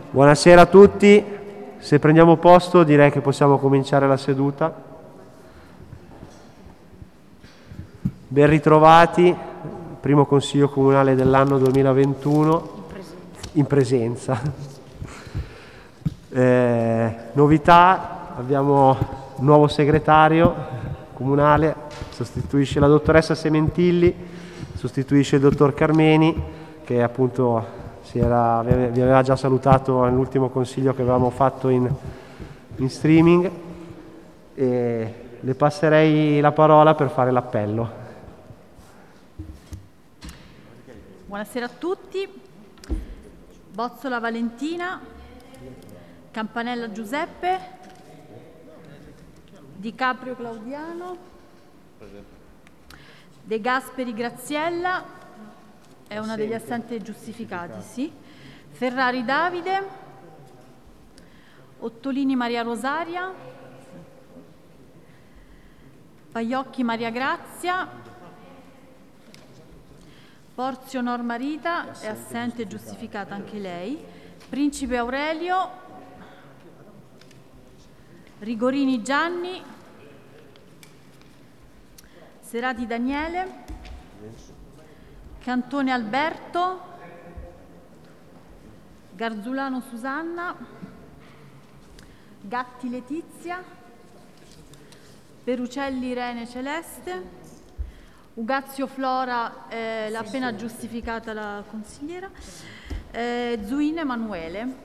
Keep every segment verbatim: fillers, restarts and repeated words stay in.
Buonasera a tutti, se prendiamo posto direi che possiamo cominciare la seduta. Ben ritrovati, primo consiglio comunale dell'anno duemilaventuno, in presenza. Eh, novità, abbiamo un nuovo segretario comunale, sostituisce la dottoressa Sementilli, sostituisce il dottor Carmeni, che appunto si era, vi aveva già salutato nell'ultimo consiglio che avevamo fatto in, in streaming, e le passerei la parola per fare l'appello. Buonasera a tutti. Bozzola Valentina, Campanella Giuseppe, Di Caprio Claudiano, De Gasperi Graziella, è una degli assenti giustificati, sì. Ferrari Davide, Ottolini Maria Rosaria, Paiocchi Maria Grazia, Porzio Norma Rita, è assente e giustificata anche lei. Principe Aurelio, Rigorini Gianni, Serati Daniele, Cantone Alberto, Garzulano Susanna, Gatti Letizia, Perucelli Irene Celeste, Ugazio Flora, eh, l'ha appena giustificata la consigliera, eh, Zuine Emanuele.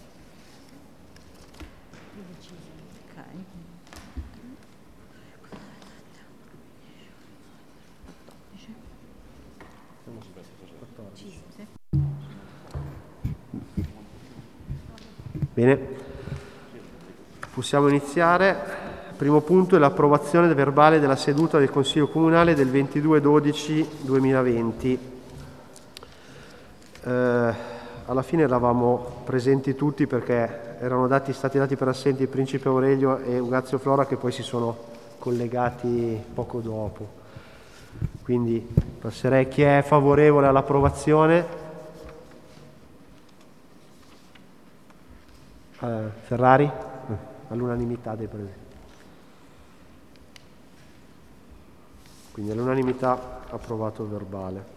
Bene, possiamo iniziare. Il primo punto è l'approvazione verbale della seduta del Consiglio Comunale del ventidue dodici duemilaventi. Eh, alla fine eravamo presenti tutti perché erano dati, stati dati per assenti il Principe Aurelio e Ugazio Flora, che poi si sono collegati poco dopo. Quindi passerei chi è favorevole all'approvazione. Uh, Ferrari? Uh, all'unanimità dei presenti. Quindi all'unanimità approvato il verbale.